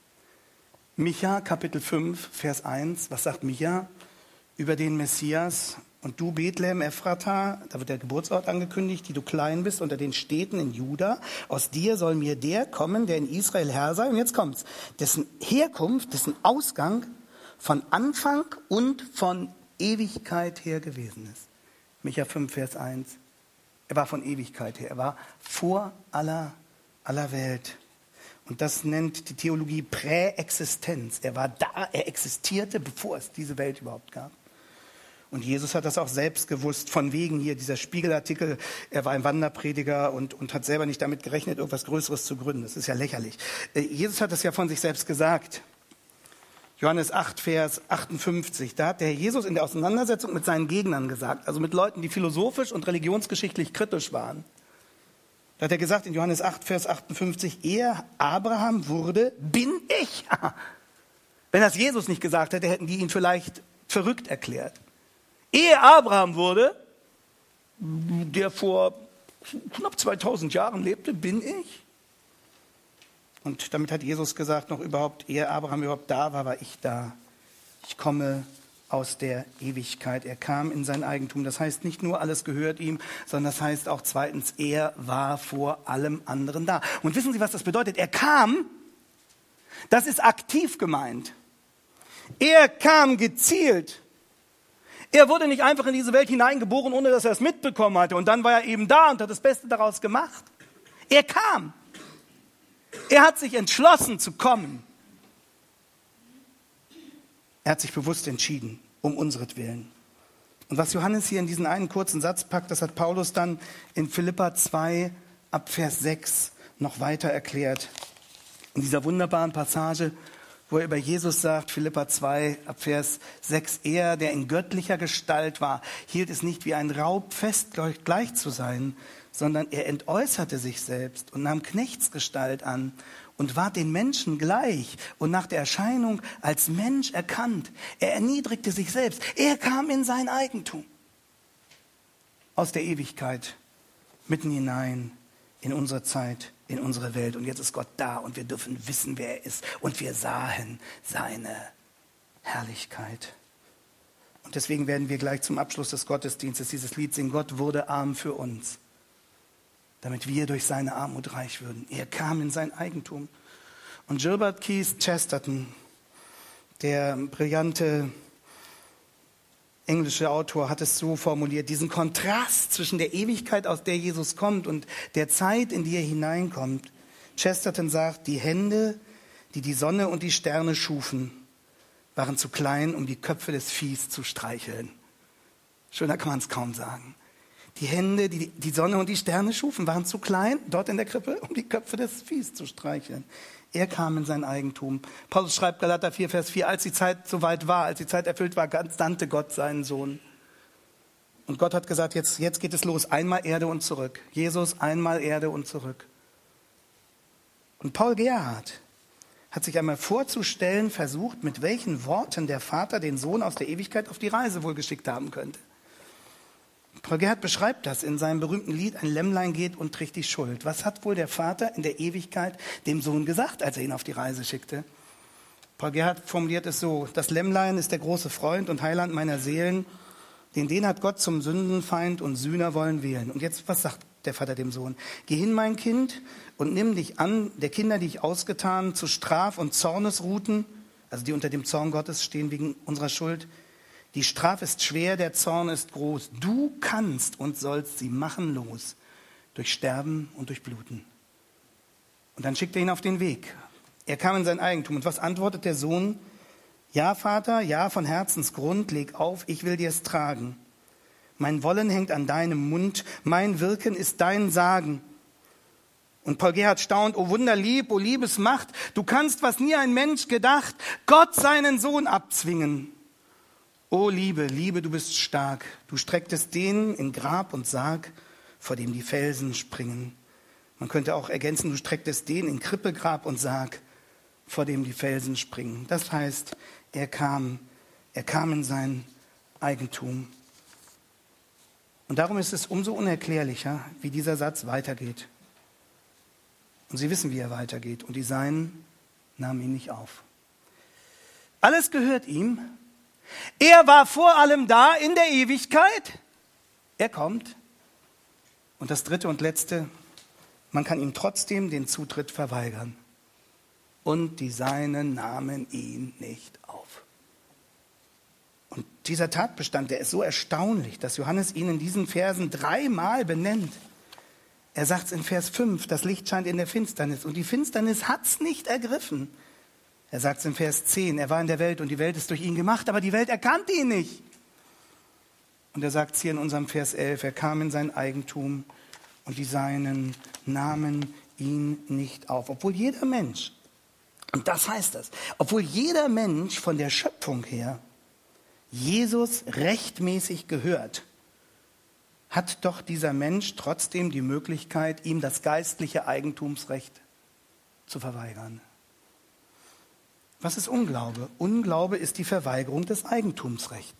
Micha, Kapitel 5, Vers 1. Was sagt Micha über den Messias? Und du, Bethlehem Ephrata, da wird der Geburtsort angekündigt, die du klein bist unter den Städten in Juda, aus dir soll mir der kommen, der in Israel Herr sei. Und jetzt kommt's, dessen Herkunft, dessen Ausgang von Anfang und von Ewigkeit her gewesen ist. Micha 5, Vers 1. Er war von Ewigkeit her, er war vor aller Welt. Und das nennt die Theologie Präexistenz. Er war da, er existierte, bevor es diese Welt überhaupt gab. Und Jesus hat das auch selbst gewusst, von wegen hier dieser Spiegelartikel, er war ein Wanderprediger und hat selber nicht damit gerechnet, irgendwas Größeres zu gründen. Das ist ja lächerlich. Jesus hat das ja von sich selbst gesagt. Johannes 8, Vers 58, da hat der Herr Jesus in der Auseinandersetzung mit seinen Gegnern gesagt, also mit Leuten, die philosophisch und religionsgeschichtlich kritisch waren. Da hat er gesagt in Johannes 8, Vers 58, ehe Abraham wurde, bin ich. Wenn das Jesus nicht gesagt hätte, hätten die ihn vielleicht verrückt erklärt. Ehe Abraham wurde, der vor knapp 2000 Jahren lebte, bin ich. Und damit hat Jesus gesagt, noch überhaupt, ehe Abraham überhaupt da war, war ich da. Ich komme aus der Ewigkeit. Er kam in sein Eigentum. Das heißt nicht nur, alles gehört ihm, sondern das heißt auch zweitens, er war vor allem anderen da. Und wissen Sie, was das bedeutet? Er kam, das ist aktiv gemeint. Er kam gezielt. Er wurde nicht einfach in diese Welt hineingeboren, ohne dass er es mitbekommen hatte. Und dann war er eben da und hat das Beste daraus gemacht. Er kam. Er hat sich entschlossen zu kommen. Er hat sich bewusst entschieden, um unseretwillen. Und was Johannes hier in diesen einen kurzen Satz packt, das hat Paulus dann in Philipper 2 ab Vers 6 noch weiter erklärt. In dieser wunderbaren Passage, wo er über Jesus sagt, Philipper 2 ab Vers 6, er, der in göttlicher Gestalt war, hielt es nicht wie ein Raub fest, gleich zu sein, sondern er entäußerte sich selbst und nahm Knechtsgestalt an und ward den Menschen gleich und nach der Erscheinung als Mensch erkannt. Er erniedrigte sich selbst. Er kam in sein Eigentum. Aus der Ewigkeit mitten hinein in unsere Zeit, in unsere Welt. Und jetzt ist Gott da und wir dürfen wissen, wer er ist. Und wir sahen seine Herrlichkeit. Und deswegen werden wir gleich zum Abschluss des Gottesdienstes dieses Lied singen. Gott wurde arm für uns, damit wir durch seine Armut reich würden. Er kam in sein Eigentum. Und Gilbert Keith Chesterton, der brillante englische Autor, hat es so formuliert, diesen Kontrast zwischen der Ewigkeit, aus der Jesus kommt, und der Zeit, in die er hineinkommt. Chesterton sagt, die Hände, die die Sonne und die Sterne schufen, waren zu klein, um die Köpfe des Viehs zu streicheln. Schöner kann man es kaum sagen. Die Hände, die die Sonne und die Sterne schufen, waren zu klein, dort in der Krippe, um die Köpfe des Viehs zu streicheln. Er kam in sein Eigentum. Paulus schreibt Galater 4, Vers 4, als die Zeit soweit war, als die Zeit erfüllt war, sandte Gott seinen Sohn. Und Gott hat gesagt, jetzt geht es los, einmal Erde und zurück. Jesus, einmal Erde und zurück. Und Paul Gerhardt hat sich einmal vorzustellen versucht, mit welchen Worten der Vater den Sohn aus der Ewigkeit auf die Reise wohl geschickt haben könnte. Paul Gerhardt beschreibt das in seinem berühmten Lied, ein Lämmlein geht und trägt die Schuld. Was hat wohl der Vater in der Ewigkeit dem Sohn gesagt, als er ihn auf die Reise schickte? Paul Gerhardt formuliert es so, das Lämmlein ist der große Freund und Heiland meiner Seelen, den hat Gott zum Sündenfeind und Sühner wollen wählen. Und jetzt, was sagt der Vater dem Sohn? Geh hin, mein Kind, und nimm dich an der Kinder, die ich ausgetan, zu Straf- und Zornesruten, also die unter dem Zorn Gottes stehen wegen unserer Schuld. Die Strafe ist schwer, der Zorn ist groß. Du kannst und sollst sie machen los, durch Sterben und durch Bluten. Und dann schickt er ihn auf den Weg. Er kam in sein Eigentum. Und was antwortet der Sohn? Ja, Vater, ja, von Herzensgrund, leg auf, ich will dir es tragen. Mein Wollen hängt an deinem Mund, mein Wirken ist dein Sagen. Und Paul Gerhardt staunt, o Wunderlieb, o Liebesmacht, du kannst, was nie ein Mensch gedacht, Gott seinen Sohn abzwingen. O Liebe, Liebe, du bist stark, du strecktest den in Grab und Sarg, vor dem die Felsen springen. Man könnte auch ergänzen, du strecktest den in Krippe, Grab und Sarg, vor dem die Felsen springen. Das heißt, er kam in sein Eigentum. Und darum ist es umso unerklärlicher, wie dieser Satz weitergeht. Und Sie wissen, wie er weitergeht. Und die Seinen nahmen ihn nicht auf. Alles gehört ihm. Er war vor allem da in der Ewigkeit. Er kommt. Und das dritte und letzte, man kann ihm trotzdem den Zutritt verweigern. Und die Seinen nahmen ihn nicht auf. Und dieser Tatbestand, der ist so erstaunlich, dass Johannes ihn in diesen Versen 3-mal benennt. Er sagt es in Vers 5, das Licht scheint in der Finsternis und die Finsternis hat es nicht ergriffen. Er sagt es in Vers 10, er war in der Welt und die Welt ist durch ihn gemacht, aber die Welt erkannte ihn nicht. Und er sagt es hier in unserem Vers 11, er kam in sein Eigentum und die Seinen nahmen ihn nicht auf. Obwohl jeder Mensch, und das heißt das, obwohl jeder Mensch von der Schöpfung her Jesus rechtmäßig gehört, hat doch dieser Mensch trotzdem die Möglichkeit, ihm das geistliche Eigentumsrecht zu verweigern. Was ist Unglaube? Unglaube ist die Verweigerung des Eigentumsrechts.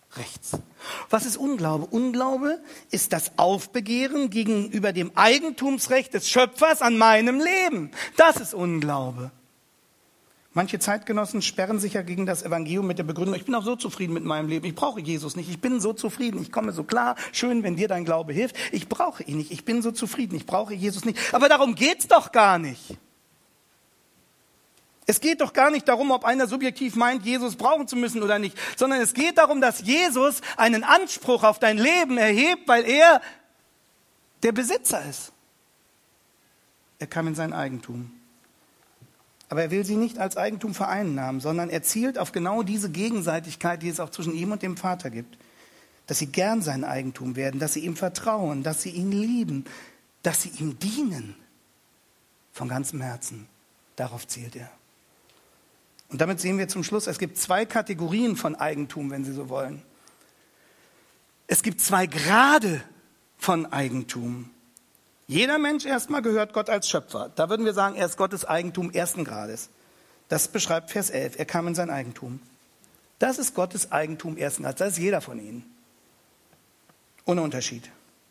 Was ist Unglaube? Unglaube ist das Aufbegehren gegenüber dem Eigentumsrecht des Schöpfers an meinem Leben. Das ist Unglaube. Manche Zeitgenossen sperren sich ja gegen das Evangelium mit der Begründung, ich bin auch so zufrieden mit meinem Leben, ich brauche Jesus nicht, ich bin so zufrieden, ich komme so klar, schön, wenn dir dein Glaube hilft, ich brauche ihn nicht, ich bin so zufrieden, ich brauche Jesus nicht. Aber darum geht's doch gar nicht. Es geht doch gar nicht darum, ob einer subjektiv meint, Jesus brauchen zu müssen oder nicht, sondern es geht darum, dass Jesus einen Anspruch auf dein Leben erhebt, weil er der Besitzer ist. Er kam in sein Eigentum. Aber er will sie nicht als Eigentum vereinnahmen, sondern er zielt auf genau diese Gegenseitigkeit, die es auch zwischen ihm und dem Vater gibt. Dass sie gern sein Eigentum werden, dass sie ihm vertrauen, dass sie ihn lieben, dass sie ihm dienen. Von ganzem Herzen. Darauf zielt er. Und damit sehen wir zum Schluss, es gibt 2 Kategorien von Eigentum, wenn Sie so wollen. Es gibt 2 Grade von Eigentum. Jeder Mensch erstmal gehört Gott als Schöpfer. Da würden wir sagen, er ist Gottes Eigentum 1. Grades. Das beschreibt Vers 11. Er kam in sein Eigentum. Das ist Gottes Eigentum 1. Grades. Das ist jeder von ihnen. Ohne Unterschied.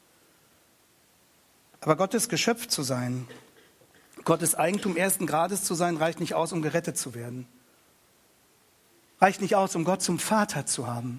Aber Gottes Geschöpf zu sein, Gottes Eigentum 1. Grades zu sein, reicht nicht aus, um gerettet zu werden. Reicht nicht aus, um Gott zum Vater zu haben.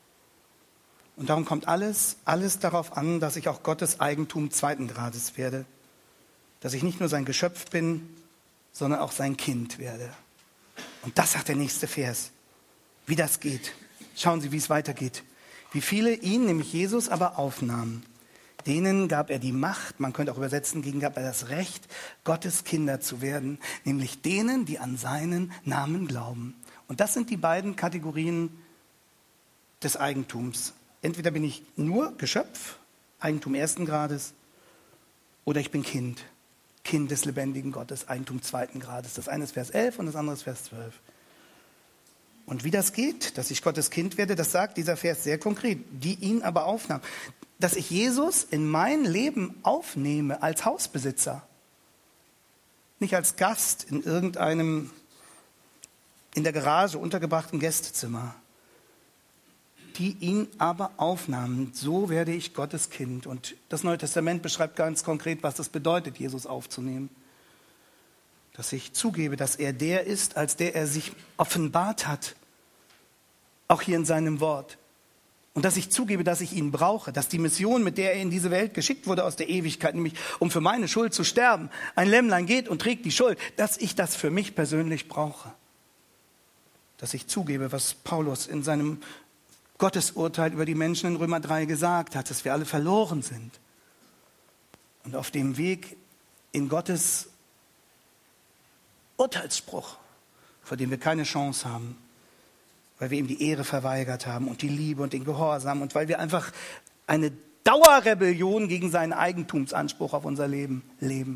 Und darum kommt alles darauf an, dass ich auch Gottes Eigentum 2. Grades werde. Dass ich nicht nur sein Geschöpf bin, sondern auch sein Kind werde. Und das sagt der nächste Vers. Wie das geht. Schauen Sie, wie es weitergeht. Wie viele ihn, nämlich Jesus, aber aufnahmen. Denen gab er die Macht, man könnte auch übersetzen, denen gab er das Recht, Gottes Kinder zu werden. Nämlich denen, die an seinen Namen glauben. Und das sind die beiden Kategorien des Eigentums. Entweder bin ich nur Geschöpf, Eigentum 1. Grades, oder ich bin Kind des lebendigen Gottes, Eigentum 2. Grades. Das eine ist Vers 11 und das andere ist Vers 12. Und wie das geht, dass ich Gottes Kind werde, das sagt dieser Vers sehr konkret, die ihn aber aufnahmen. Dass ich Jesus in mein Leben aufnehme als Hausbesitzer, nicht als Gast in irgendeinem in der Garage untergebrachten Gästezimmer, die ihn aber aufnahmen. So werde ich Gottes Kind. Und das Neue Testament beschreibt ganz konkret, was das bedeutet, Jesus aufzunehmen. Dass ich zugebe, dass er der ist, als der er sich offenbart hat, auch hier in seinem Wort. Und dass ich zugebe, dass ich ihn brauche, dass die Mission, mit der er in diese Welt geschickt wurde aus der Ewigkeit, nämlich um für meine Schuld zu sterben, ein Lämmlein geht und trägt die Schuld, dass ich das für mich persönlich brauche. Dass ich zugebe, was Paulus in seinem Gottesurteil über die Menschen in Römer 3 gesagt hat, dass wir alle verloren sind. Und auf dem Weg in Gottes Urteilsspruch, vor dem wir keine Chance haben, weil wir ihm die Ehre verweigert haben und die Liebe und den Gehorsam und weil wir einfach eine Dauerrebellion gegen seinen Eigentumsanspruch auf unser Leben leben.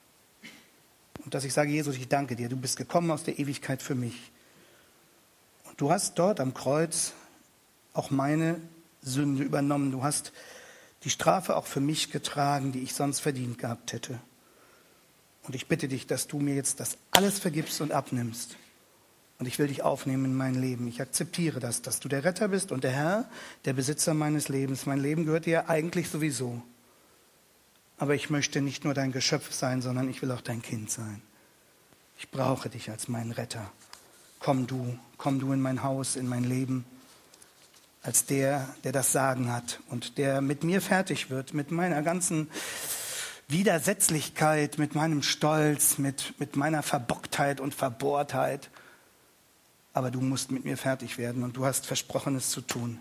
Und dass ich sage, Jesus, ich danke dir, du bist gekommen aus der Ewigkeit für mich. Und du hast dort am Kreuz auch meine Sünde übernommen. Du hast die Strafe auch für mich getragen, die ich sonst verdient gehabt hätte. Und ich bitte dich, dass du mir jetzt das alles vergibst und abnimmst. Und ich will dich aufnehmen in mein Leben. Ich akzeptiere das, dass du der Retter bist und der Herr, der Besitzer meines Lebens. Mein Leben gehört dir ja eigentlich sowieso. Aber ich möchte nicht nur dein Geschöpf sein, sondern ich will auch dein Kind sein. Ich brauche dich als meinen Retter. Komm du in mein Haus, in mein Leben. Als der das Sagen hat und der mit mir fertig wird, mit meiner ganzen Widersetzlichkeit, mit meinem Stolz, mit meiner Verbocktheit und Verbohrtheit. Aber du musst mit mir fertig werden und du hast versprochen, es zu tun.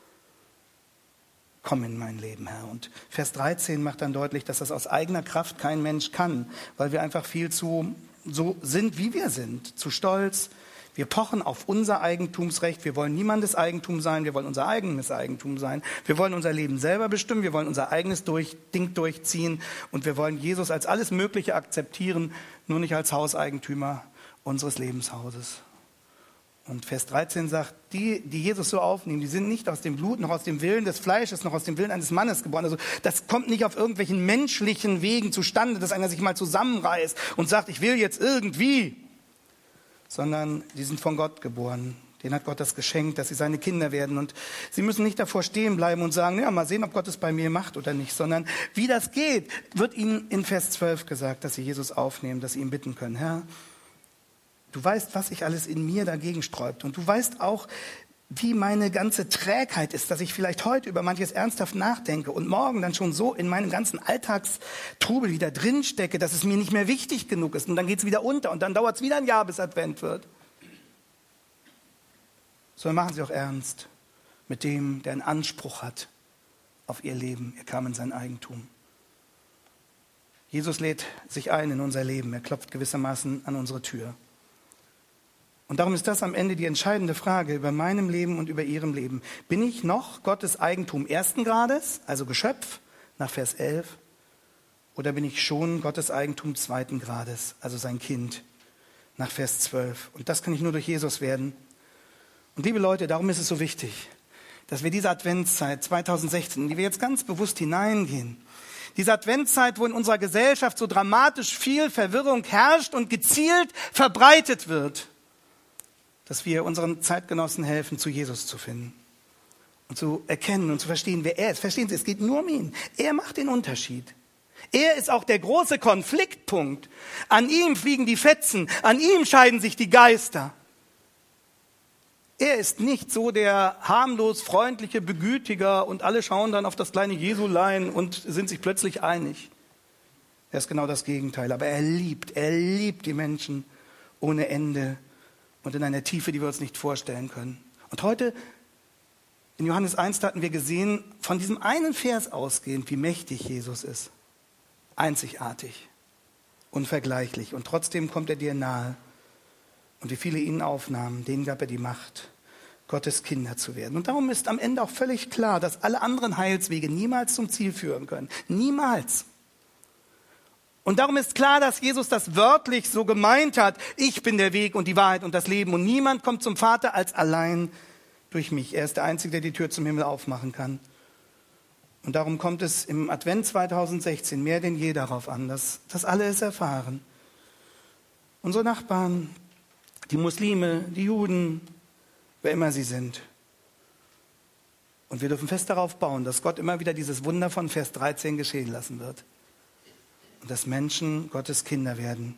Komm in mein Leben, Herr. Und Vers 13 macht dann deutlich, dass das aus eigener Kraft kein Mensch kann, weil wir einfach viel zu so sind, wie wir sind, zu stolz. Wir pochen auf unser Eigentumsrecht. Wir wollen niemandes Eigentum sein. Wir wollen unser eigenes Eigentum sein. Wir wollen unser Leben selber bestimmen. Wir wollen unser eigenes Ding durchziehen. Und wir wollen Jesus als alles Mögliche akzeptieren, nur nicht als Hauseigentümer unseres Lebenshauses. Und Vers 13 sagt, die Jesus so aufnehmen, die sind nicht aus dem Blut, noch aus dem Willen des Fleisches, noch aus dem Willen eines Mannes geboren. Also das kommt nicht auf irgendwelchen menschlichen Wegen zustande, dass einer sich mal zusammenreißt und sagt, ich will jetzt irgendwie. Sondern die sind von Gott geboren. Denen hat Gott das geschenkt, dass sie seine Kinder werden. Und sie müssen nicht davor stehen bleiben und sagen, ja, mal sehen, ob Gott es bei mir macht oder nicht. Sondern wie das geht, wird ihnen in Vers 12 gesagt, dass sie Jesus aufnehmen, dass sie ihn bitten können. Herr, du weißt, was sich alles in mir dagegen sträubt. Und du weißt auch, wie meine ganze Trägheit ist, dass ich vielleicht heute über manches ernsthaft nachdenke und morgen dann schon so in meinem ganzen Alltagstrubel wieder drinstecke, dass es mir nicht mehr wichtig genug ist. Und dann geht es wieder unter und dann dauert es wieder ein Jahr, bis Advent wird. Sondern machen Sie auch ernst mit dem, der einen Anspruch hat auf Ihr Leben. Er kam in sein Eigentum. Jesus lädt sich ein in unser Leben. Er klopft gewissermaßen an unsere Tür. Und darum ist das am Ende die entscheidende Frage über meinem Leben und über Ihrem Leben. Bin ich noch Gottes Eigentum ersten Grades, also Geschöpf, nach Vers 11? Oder bin ich schon Gottes Eigentum zweiten Grades, also sein Kind, nach Vers 12? Und das kann ich nur durch Jesus werden. Und liebe Leute, darum ist es so wichtig, dass wir diese Adventszeit 2016, in die wir jetzt ganz bewusst hineingehen, diese Adventszeit, wo in unserer Gesellschaft so dramatisch viel Verwirrung herrscht und gezielt verbreitet wird, dass wir unseren Zeitgenossen helfen, zu Jesus zu finden und zu erkennen und zu verstehen, wer er ist. Verstehen Sie, es geht nur um ihn. Er macht den Unterschied. Er ist auch der große Konfliktpunkt. An ihm fliegen die Fetzen, an ihm scheiden sich die Geister. Er ist nicht so der harmlos freundliche Begütiger und alle schauen dann auf das kleine Jesulein und sind sich plötzlich einig. Er ist genau das Gegenteil, aber er liebt die Menschen ohne Ende. Und in einer Tiefe, die wir uns nicht vorstellen können. Und heute, in Johannes 1, hatten wir gesehen, von diesem einen Vers ausgehend, wie mächtig Jesus ist. Einzigartig, unvergleichlich. Und trotzdem kommt er dir nahe. Und wie viele ihn aufnahmen, denen gab er die Macht, Gottes Kinder zu werden. Und darum ist am Ende auch völlig klar, dass alle anderen Heilswege niemals zum Ziel führen können. Niemals. Und darum ist klar, dass Jesus das wörtlich so gemeint hat. Ich bin der Weg und die Wahrheit und das Leben. Und niemand kommt zum Vater als allein durch mich. Er ist der Einzige, der die Tür zum Himmel aufmachen kann. Und darum kommt es im Advent 2016 mehr denn je darauf an, dass alle es erfahren. Unsere Nachbarn, die Muslime, die Juden, wer immer sie sind. Und wir dürfen fest darauf bauen, dass Gott immer wieder dieses Wunder von Vers 13 geschehen lassen wird. Und dass Menschen Gottes Kinder werden.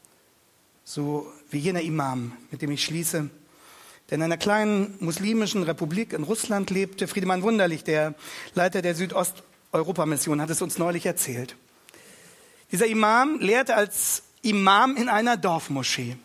So wie jener Imam, mit dem ich schließe, der in einer kleinen muslimischen Republik in Russland lebte, Friedemann Wunderlich, der Leiter der Südosteuropa-Mission, hat es uns neulich erzählt. Dieser Imam lehrte als Imam in einer Dorfmoschee.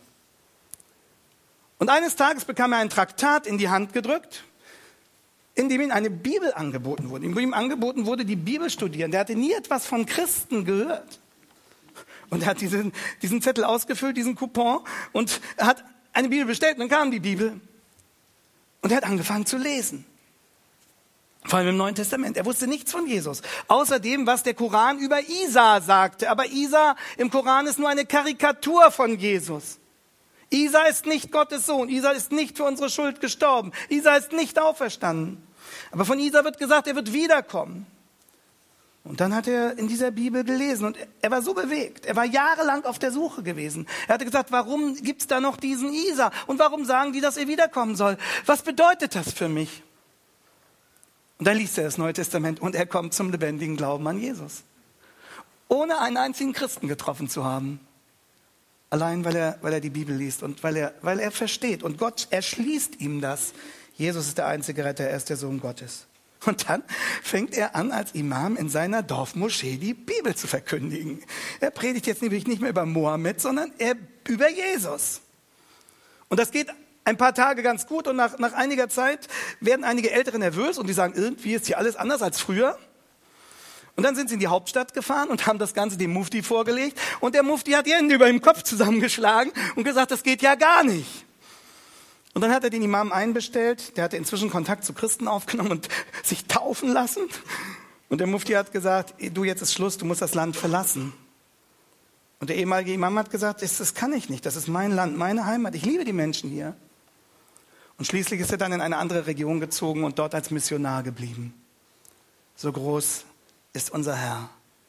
Und eines Tages bekam er ein Traktat in die Hand gedrückt, in dem ihm eine Bibel angeboten wurde. Ihm angeboten wurde, die Bibel studieren. Der hatte nie etwas von Christen gehört. Und er hat diesen Zettel ausgefüllt, diesen Coupon, und er hat eine Bibel bestellt. Und dann kam die Bibel. Und er hat angefangen zu lesen. Vor allem im Neuen Testament. Er wusste nichts von Jesus. Außer dem, was der Koran über Isa sagte. Aber Isa im Koran ist nur eine Karikatur von Jesus. Isa ist nicht Gottes Sohn. Isa ist nicht für unsere Schuld gestorben. Isa ist nicht auferstanden. Aber von Isa wird gesagt, er wird wiederkommen. Und dann hat er in dieser Bibel gelesen und er war so bewegt. Er war jahrelang auf der Suche gewesen. Er hatte gesagt, warum gibt's da noch diesen Isa? Und warum sagen die, dass er wiederkommen soll? Was bedeutet das für mich? Und dann liest er das Neue Testament und er kommt zum lebendigen Glauben an Jesus. Ohne einen einzigen Christen getroffen zu haben. Allein, weil er die Bibel liest und weil er versteht. Und Gott erschließt ihm das. Jesus ist der einzige Retter, er ist der Sohn Gottes. Und dann fängt er an, als Imam in seiner Dorfmoschee die Bibel zu verkündigen. Er predigt jetzt nämlich nicht mehr über Mohammed, sondern über Jesus. Und das geht ein paar Tage ganz gut und nach einiger Zeit werden einige Ältere nervös und die sagen, irgendwie ist hier alles anders als früher. Und dann sind sie in die Hauptstadt gefahren und haben das Ganze dem Mufti vorgelegt. Und der Mufti hat die Hände über dem Kopf zusammengeschlagen und gesagt, das geht ja gar nicht. Und dann hat er den Imam einbestellt, der hatte inzwischen Kontakt zu Christen aufgenommen und sich taufen lassen. Und der Mufti hat gesagt, du, jetzt ist Schluss, du musst das Land verlassen. Und der ehemalige Imam hat gesagt, das kann ich nicht, das ist mein Land, meine Heimat, ich liebe die Menschen hier. Und schließlich ist er dann in eine andere Region gezogen und dort als Missionar geblieben. So groß ist unser Herr.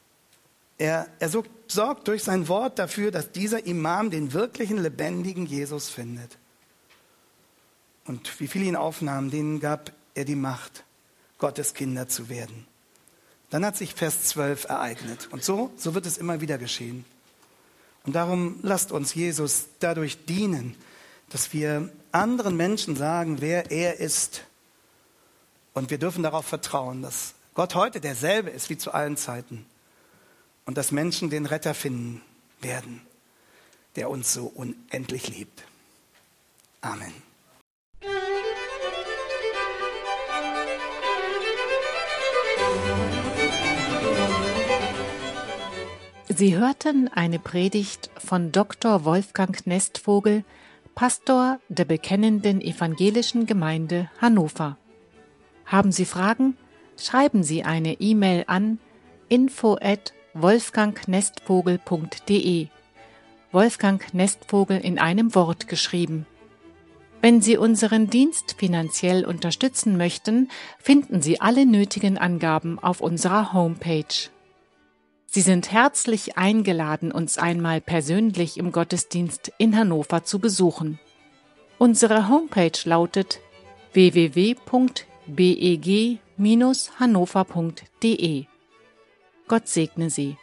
Er sorgt durch sein Wort dafür, dass dieser Imam den wirklichen, lebendigen Jesus findet. Und wie viele ihn aufnahmen, denen gab er die Macht, Gottes Kinder zu werden. Dann hat sich Vers 12 ereignet. Und so wird es immer wieder geschehen. Und darum lasst uns Jesus dadurch dienen, dass wir anderen Menschen sagen, wer er ist. Und wir dürfen darauf vertrauen, dass Gott heute derselbe ist wie zu allen Zeiten. Und dass Menschen den Retter finden werden, der uns so unendlich liebt. Amen. Sie hörten eine Predigt von Dr. Wolfgang Nestvogel, Pastor der Bekennenden Evangelischen Gemeinde Hannover. Haben Sie Fragen? Schreiben Sie eine E-Mail an info@wolfgangnestvogel.de. Wolfgang Nestvogel in einem Wort geschrieben. Wenn Sie unseren Dienst finanziell unterstützen möchten, finden Sie alle nötigen Angaben auf unserer Homepage. Sie sind herzlich eingeladen, uns einmal persönlich im Gottesdienst in Hannover zu besuchen. Unsere Homepage lautet www.beg-hannover.de. Gott segne Sie.